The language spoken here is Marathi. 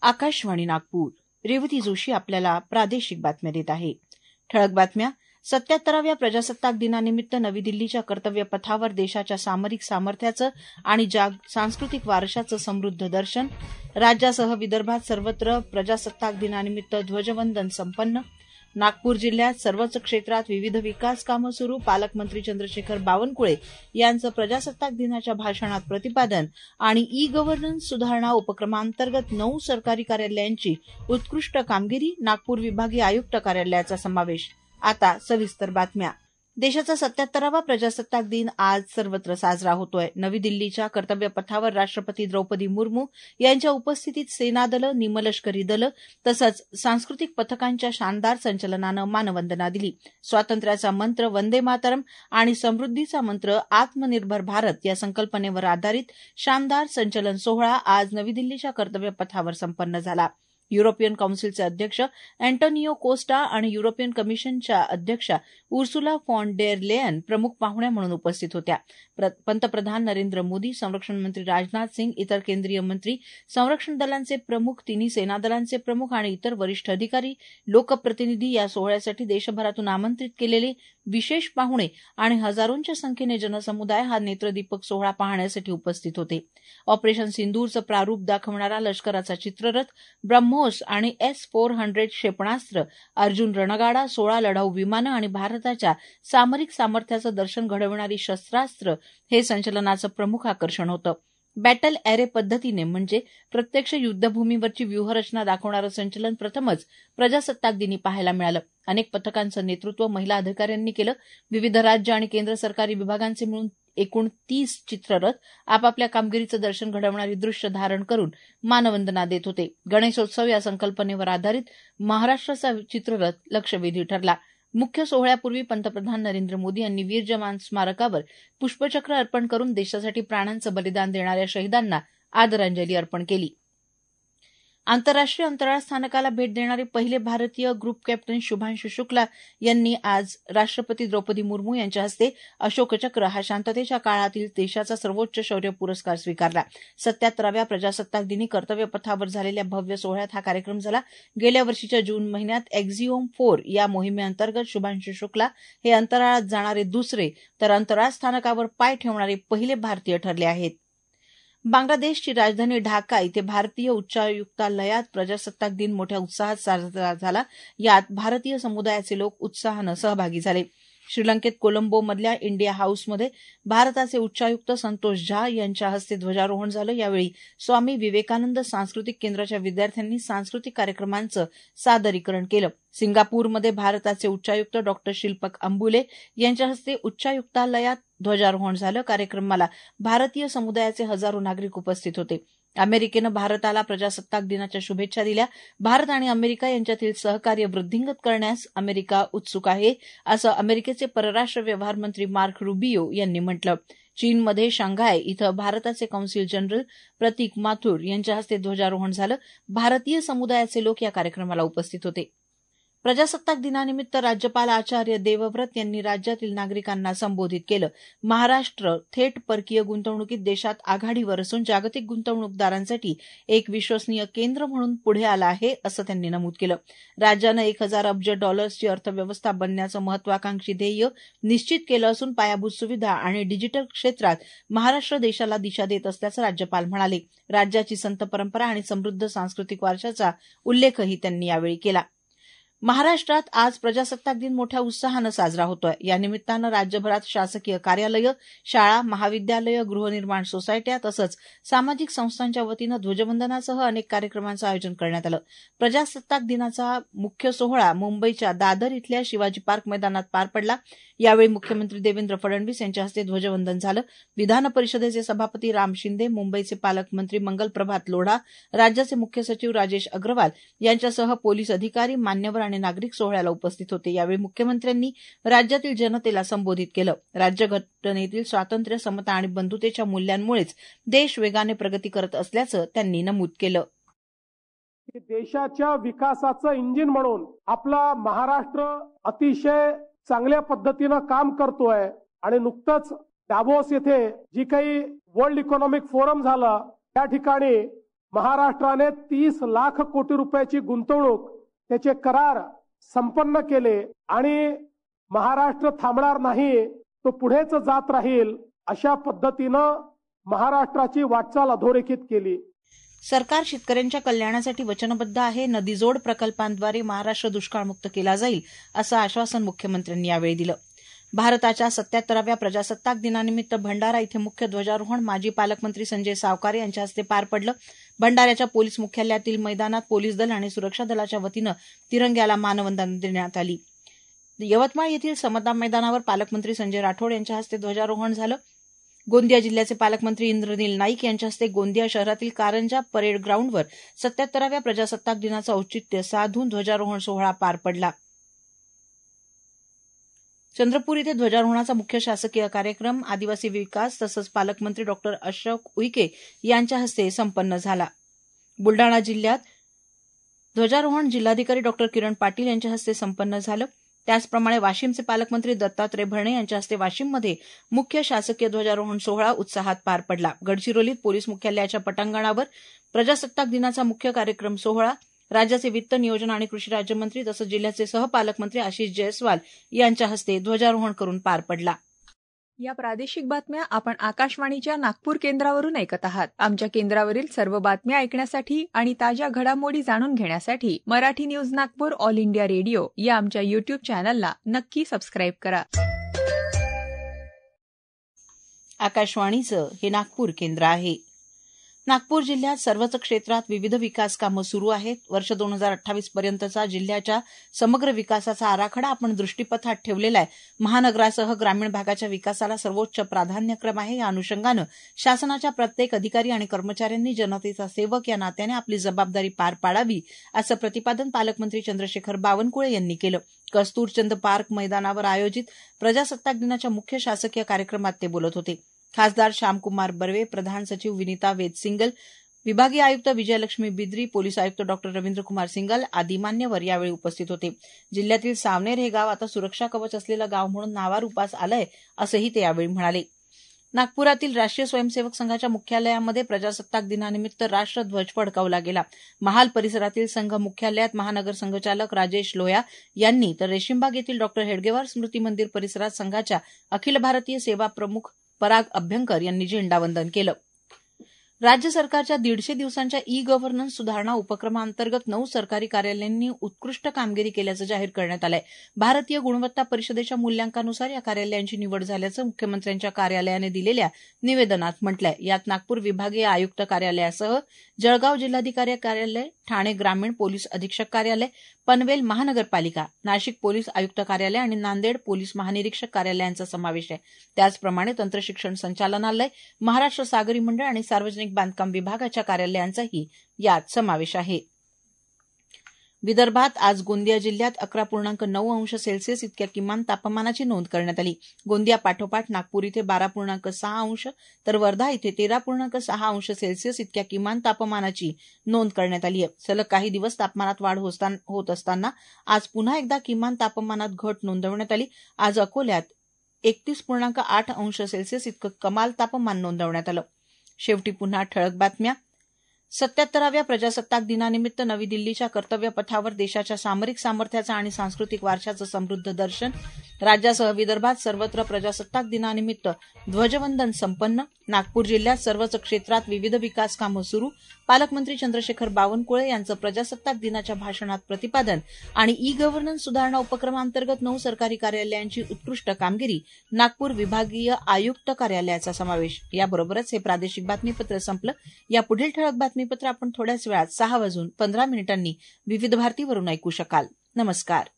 आकाशवाणी नागपूर. रेवती जोशी आपल्याला प्रादेशिक बातम्या देत आहे. ठळक बातम्या. 77व्या प्रजासत्ताक दिनानिमित्त नवी दिल्लीच्या कर्तव्य पथावर देशाच्या सामरिक सामर्थ्याचं आणि सांस्कृतिक वारशाचं समृद्ध दर्शन. राज्यासह विदर्भात सर्वत्र प्रजासत्ताक दिनानिमित्त ध्वजवंदन संपन्न. नागपूर जिल्ह्यात सर्वच क्षेत्रात विविध विकास कामं सुरू. पालकमंत्री चंद्रशेखर बावनकुळे यांचं प्रजासत्ताक दिनाच्या भाषणात प्रतिपादन. आणि ई गव्हर्नन्स सुधारणा उपक्रमांतर्गत 9 सरकारी कार्यालयांची उत्कृष्ट कामगिरी. नागपूर विभागीय आयुक्त कार्यालयाचा समावेश. आता सविस्तर बातम्या. देशाचा 77वा प्रजासत्ताक दिन आज सर्वत्र साजरा होतोय. नवी दिल्लीच्या कर्तव्य पथावर राष्ट्रपती द्रौपदी मुर्मू यांच्या उपस्थितीत सेनादलं, निमलष्करी दलं तसंच सांस्कृतिक पथकांच्या शानदार संचलनानं मानवंदना दिली. स्वातंत्र्याचा मंत्र वंदे मातरम आणि समृद्धीचा मंत्र आत्मनिर्भर भारत या संकल्पनेवर आधारित शानदार संचलन सोहळा आज नवी दिल्लीच्या कर्तव्य पथावर संपन्न झाला. युरोपियन काउन्सिलचे अध्यक्ष अँटोनियो कोस्टा आणि युरोपियन कमिशनच्या अध्यक्षा उर्सुला फॉन डेर लेयन प्रमुख पाहुण्या म्हणून उपस्थित होत्या. पंतप्रधान नरेंद्र मोदी, संरक्षण मंत्री राजनाथ सिंग, इतर केंद्रीय मंत्री, संरक्षण दलांचे प्रमुख, तिन्ही सेनादलांचे प्रमुख आणि इतर वरिष्ठ अधिकारी, लोकप्रतिनिधी, या सोहळ्यासाठी देशभरातून आमंत्रित केलेले विशेष पाहुणे आणि हजारोंच्या संख्येने जनसमुदाय हा नेत्रदीपक सोहळा पाहण्यासाठी उपस्थित होते. ऑपरेशन सिंदूरचं प्रारूप दाखवणारा लष्कराचा चित्ररथ, ब्रह्मोस आणि S-400 क्षेपणास्त्र, अर्जुन रणगाडा, 16 लढाऊ विमानं आणि भारताच्या सामरिक सामर्थ्याचं दर्शन घडविणारी शस्त्रास्त्र हे संचलनाचं प्रमुख आकर्षण होतं. बॅटल ॲरे पद्धतीने म्हणजे प्रत्यक्ष युद्धभूमीवरची व्यूहरचना दाखवणारं संचलन प्रथमच प्रजासत्ताक दिनी पाहायला मिळालं. अनेक पथकांचं नेतृत्व महिला अधिकाऱ्यांनी केलं. विविध राज्य आणि केंद्र सरकारी विभागांचे मिळून एकूण 30 चित्ररथ आपापल्या कामगिरीचं दर्शन घडवणारी दृश्य धारण करून मानवंदना देत होते. गणेशोत्सव या संकल्पनेवर आधारित महाराष्ट्राचा चित्ररथ लक्षवेधी ठरला. मुख्य सोहळ्यापूर्वी पंतप्रधान नरेंद्र मोदी यांनी वीर जवान स्मारकावर पुष्पचक्र अर्पण करून देशासाठी प्राणांचं बलिदान देणाऱ्या शहीदांना आदरांजली अर्पण केली. आंतरराष्ट्रीय अंतराळ स्थानकाला भेट देणारे पहिले भारतीय ग्रुप कॅप्टन शुभांशु शुक्ला यांनी आज राष्ट्रपती द्रौपदी मुर्मू यांच्या हस्ते अशोकचक्र हा शांततेच्या काळातील देशाचा सर्वोच्च शौर्य पुरस्कार स्वीकारला. 77व्या प्रजासत्ताक दिनी कर्तव्य पथावर झालेल्या भव्य सोहळ्यात हा कार्यक्रम झाला. गेल्या वर्षीच्या जून महिन्यात एक्झिओम 4 या मोहिमेअंतर्गत शुभांशु शुक्ला हे अंतराळात जाणारे दुसरे तर अंतराळ स्थानकावर पाय ठेवणारे पहिले भारतीय ठरले आहेत. बांगलादेशची राजधानी ढाका इथे भारतीय उच्चायुक्तालयात प्रजासत्ताक दिन मोठ्या उत्साहात साजरा झाला. यात भारतीय समुदायाचे लोक उत्साहानं सहभागी झाले. श्रीलंकेत कोलंबोमधल्या इंडिया हाऊसमध्ये भारताचे उच्चायुक्त संतोष झा यांच्या हस्ते ध्वजारोहण झालं. यावेळी स्वामी विवेकानंद सांस्कृतिक केंद्राच्या विद्यार्थ्यांनी सांस्कृतिक कार्यक्रमांचं सादरीकरण केलं. सिंगापूरमध्ये भारताचे उच्चायुक्त डॉ. शिल्पक अंबुले यांच्या हस्ते उच्चायुक्तालयात ध्वजारोहण झालं. कार्यक्रमाला भारतीय समुदायाचे हजारो नागरिक उपस्थित होते. अमेरिकेनं भारताला प्रजासत्ताक दिनाच्या शुभेच्छा दिल्या. भारत आणि अमेरिका यांच्यातील सहकार्य वृद्धिंगत करण्यास अमेरिका उत्सुक आहे, असं अमेरिकेचे परराष्ट्र व्यवहार मंत्री मार्क रुबियो यांनी म्हटलं. चीनमध्ये शांघाय इथं भारताचे कौन्सिल जनरल प्रतीक माथुर यांच्या हस्ते ध्वजारोहण झालं. भारतीय समुदायाचे लोक या कार्यक्रमाला उपस्थित होते. प्रजासत्ताक दिनानिमित्त राज्यपाल आचार्य देवव्रत यांनी राज्यातील नागरिकांना संबोधित केलं. महाराष्ट्र थेट परकीय गुंतवणुकीत देशात आघाडीवर असून जागतिक गुंतवणूकदारांसाठी एक विश्वसनीय केंद्र म्हणून पुढे आलं आहे, असं त्यांनी नमूद केलं. राज्यानं 1000 अब्ज डॉलर्सची अर्थव्यवस्था बनण्याचं महत्वाकांक्षी ध्येय निश्चित केलं असून पायाभूत सुविधा आणि डिजिटल क्षेत्रात महाराष्ट्र देशाला दिशा देत असल्याचं राज्यपाल म्हणाले. राज्याची संत परंपरा आणि समृद्ध सांस्कृतिक वारशाचा उल्लेखही त्यांनी यावेळी केला. महाराष्ट्रात आज प्रजासत्ताक दिन मोठ्या उत्साहानं साजरा होतोय. या निमित्तानं राज्यभरात शासकीय कार्यालयं, शाळा, महाविद्यालयं, गृहनिर्माण सोसायट्या तसंच सामाजिक संस्थांच्या वतीनं ध्वजवंदनासह अनेक कार्यक्रमांचं आयोजन करण्यात आलं. प्रजासत्ताक दिनाचा मुख्य सोहळा मुंबईच्या दादर इथल्या शिवाजी पार्क मैदानात पार पडला. यावेळी मुख्यमंत्री देवेंद्र फडणवीस यांच्या हस्ते ध्वजवंदन झालं. विधान परिषदेचे सभापती राम शिंदे, मुंबईचे पालकमंत्री मंगलप्रभात लोढा, राज्याचे मुख्य सचिव राजेश अग्रवाल यांच्यासह पोलीस अधिकारी, मान्यवर आणि नागरिक सोहळ्याला उपस्थित होते. यावेळी मुख्यमंत्र्यांनी राज्यातील जनतेला संबोधित केलं. राज्यघटनेतील स्वातंत्र्य, समता आणि बंधुतेच्या मूल्यांमुळेच देश वेगाने प्रगती करत असल्याचं त्यांनी नमूद केलं. देशाच्या विकासाचं इंजिन म्हणून आपला महाराष्ट्र अतिशय चांगल्या पद्धतीनं काम करतोय आणि नुकतंच दावोस येथे जी काही वर्ल्ड इकॉनॉमिक फोरम झाला त्या ठिकाणी महाराष्ट्राने 30 लाख कोटी रुपयाची गुंतवणूक त्याचे करार संपन्न केले आणि महाराष्ट्र थांबणार नाही, तो पुढेच जात राहील अशा पद्धतीनं महाराष्ट्राची वाटचाल अधोरेखित केली. सरकार शेतकऱ्यांच्या कल्याणासाठी वचनबद्ध आहे. नदीजोड प्रकल्पांद्वारे महाराष्ट्र दुष्काळमुक्त केला जाईल असं आश्वासन मुख्यमंत्र्यांनी यावेळी दिलं. भारताच्या 77व्या प्रजासत्ताक दिनानिमित्त भंडारा इथे मुख्य ध्वजारोहण माजी पालकमंत्री संजय सावकारे यांच्या हस्ते पार पडलं. भंडाऱ्याच्या पोलीस मुख्यालयातील मैदानात पोलीस दल आणि सुरक्षा दलाच्या वतीनं तिरंग्याला मानवंदना देण्यात आली. यवतमाळ येथील समता मैदानावर पालकमंत्री संजय राठोड यांच्या हस्ते ध्वजारोहण झालं. गोंदिया जिल्ह्याचे पालकमंत्री इंद्रनील नाईक यांच्या हस्ते गोंदिया शहरातील कारंजा परेड ग्राउंडवर 77व्या प्रजासत्ताक दिनाचं औचित्य साधून ध्वजारोहण सोहळा पार पडला. चंद्रपूर इथे ध्वजारोहणाचा मुख्य शासकीय कार्यक्रम आदिवासी विकास तसंच पालकमंत्री डॉक्टर अशोक उईके यांच्या हस्ते संपन्न झाला. बुलडाणा जिल्ह्यात ध्वजारोहण जिल्हाधिकारी डॉक्टर किरण पाटील यांच्या हस्ते संपन्न झालं. त्याचप्रमाणे वाशिमचे पालकमंत्री दत्तात्रय भरणे यांच्या हस्ते वाशिममध्ये मुख्य शासकीय ध्वजारोहण सोहळा उत्साहात पार पडला. गडचिरोलीत पोलीस मुख्यालयाच्या पटांगणावर प्रजासत्ताक दिनाचा मुख्य कार्यक्रम सोहळा राज्याचे वित्त नियोजन आणि कृषी राज्यमंत्री तसंच जिल्ह्याचे सहपालकमंत्री आशिष जयस्वाल यांच्या हस्ते ध्वजारोहण करून पार पडला. या प्रादेशिक बातम्या आपण आकाशवाणीच्या नागपूर केंद्रावरून ऐकत आहात. आमच्या केंद्रावरील सर्व बातम्या ऐकण्यासाठी आणि ताज्या घडामोडी जाणून घेण्यासाठी Marathi news Nagpur All India Radio या आमच्या युट्यूब चॅनलला नक्की सबस्क्राईब करा. आकाशवाणीचं हे नागपूर केंद्र आहे. नागपूर जिल्ह्यात सर्वच क्षेत्रात विविध विकास कामं सुरू आहेत. वर्ष 2028 पर्यंतचा जिल्ह्याच्या समग्र विकासाचा आराखडा आपण दृष्टीपथात ठेवलेला आहे. महानगरासह ग्रामीण भागाच्या विकासाला सर्वोच्च प्राधान्यक्रम आहे. या अनुषंगानं शासनाच्या प्रत्येक अधिकारी आणि कर्मचाऱ्यांनी जनतेचा सेवक या नात्याने आपली जबाबदारी पार पाडावी असं प्रतिपादन पालकमंत्री चंद्रशेखर बावनकुळे यांनी केलं. कस्तूरचंद पार्क मैदानावर आयोजित प्रजासत्ताक दिनाच्या मुख्य शासकीय कार्यक्रमात ते बोलत होते. खासदार श्यामकुमार बर्वे, प्रधान सचिव विनीता वेदसिंगल, विभागीय आयुक्त विजयलक्ष्मी बिद्री, पोलीस आयुक्त डॉक्टर रवींद्रकुमार सिंगल आदी मान्यवर यावेळी उपस्थित होते. जिल्ह्यातील सावनेर हे गाव आता सुरक्षा कवच असलेलं गाव म्हणून नावारूपास आलंय असंही ते यावेळी म्हणाले. नागपुरातील राष्ट्रीय स्वयंसेवक संघाच्या मुख्यालयामध्ये प्रजासत्ताक दिनानिमित्त राष्ट्रध्वज फडकावला गेला. महाल परिसरातील संघ मुख्यालयात महानगर संघचालक राजेश लोया यांनी तर रेशीमबाग येथील डॉक्टर हेडगेवार स्मृती मंदिर परिसरात संघाच्या अखिल भारतीय सेवा प्रमुख पराग अभ्यंकर यांनी झेंडावंदन केलं. राज्य सरकारच्या 150 दिवसांच्या ई गव्हर्नन्स सुधारणा उपक्रमांतर्गत 9 सरकारी कार्यालयांनी उत्कृष्ट कामगिरी केल्याचं जाहीर करण्यात आलंय. भारतीय गुणवत्ता परिषदेच्या मूल्यांकनानुसार या कार्यालयांची निवड झाल्याचं मुख्यमंत्र्यांच्या कार्यालयाने दिलेल्या निवेदनात म्हटलंय. यात नागपूर विभागीय आयुक्त कार्यालयासह जळगाव जिल्हाधिकारी कार्यालय, ठाणे ग्रामीण पोलीस अधीक्षक कार्यालय, पनवेल महानगरपालिका, नाशिक पोलीस आयुक्त कार्यालय आणि नांदेड पोलीस महानिरीक्षक कार्यालयांचा समावेश आहे. त्याचप्रमाणे तंत्रशिक्षण संचालनालय, महाराष्ट्र सागरी मंडळ आणि सार्वजनिक बांधकाम विभागाच्या कार्यालयांचाही यात समावेश आहे. विदर्भात आज गोंदिया जिल्ह्यात 11.9 अंश सेल्सिअस इतक्या किमान तापमानाची नोंद करण्यात आली. गोंदिया पाठोपाठ नागपूर इथे 12.6 अंश तर वर्धा इथे 13.6 अंश सेल्सिअस इतक्या किमान तापमानाची नोंद करण्यात आली आहे. सलग काही दिवस तापमानात वाढ होत असताना आज पुन्हा एकदा किमान तापमानात घट नोंदवण्यात आली. आज अकोल्यात 31.8 अंश सेल्सिअस इतकं कमाल तापमान नोंदवण्यात आलं. शेवटी पुन्हा ठळक बातम्या. 77व्या प्रजासत्ताक दिनानिमित्त नवी दिल्लीच्या कर्तव्य पथावर देशाच्या सामरिक सामर्थ्याचं आणि सांस्कृतिक वारशाचं समृद्ध दर्शन. राज्यासह विदर्भात सर्वत्र प्रजासत्ताक दिनानिमित्त ध्वजवंदन संपन्न. नागपूर जिल्ह्यात सर्वच क्षेत्रात विविध विकास कामं सुरू. पालकमंत्री चंद्रशेखर बावनकुळे यांचं प्रजासत्ताक दिनाच्या भाषणात प्रतिपादन. आणि ई गव्हर्नन्स सुधारणा उपक्रमांतर्गत 9 सरकारी कार्यालयांची उत्कृष्ट कामगिरी. नागपूर विभागीय आयुक्त कार्यालयाचा समावेश. याबरोबरच हे प्रादेशिक बातमीपत्र संपलं. या पुढील ठळक बातमीपत्र आपण थोड्याच वेळात 6:15 विविध भारतीवरून ऐकू शकाल. नमस्कार.